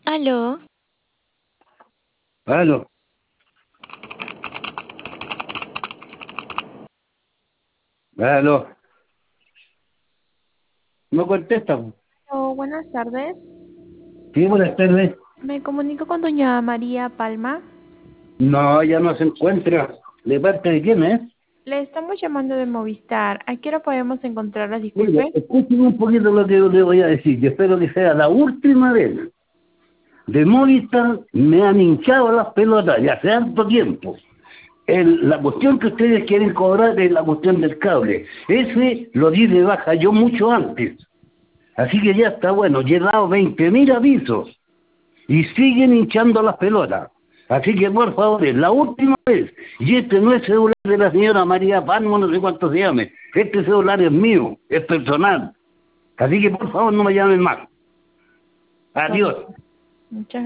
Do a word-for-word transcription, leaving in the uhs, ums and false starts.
Aló, Aló, aló, no contesta. Po. Oh, buenas tardes. Sí, buenas tardes. Me comunico con doña María Palma. No, ya no se encuentra. ¿De parte de quién es? Le estamos llamando de Movistar. ¿A qué hora podemos encontrarla? Mire, Disculpe. escúcheme un poquito lo que yo le voy a decir. Yo espero que sea la última vez. De Movistar me han hinchado las pelotas ya hace harto tiempo. El- la cuestión que ustedes quieren cobrar es la cuestión del cable. Ese lo di de baja yo mucho antes. Así que ya está bueno. Ya he dado veinte mil avisos. Y siguen hinchando las pelotas. Así que por favor, es la última vez. Y este no es celular de la señora María Palma, no sé cuánto se llame. Este celular es mío, es personal. Así que por favor no me llamen más. Ok, Adiós. muchas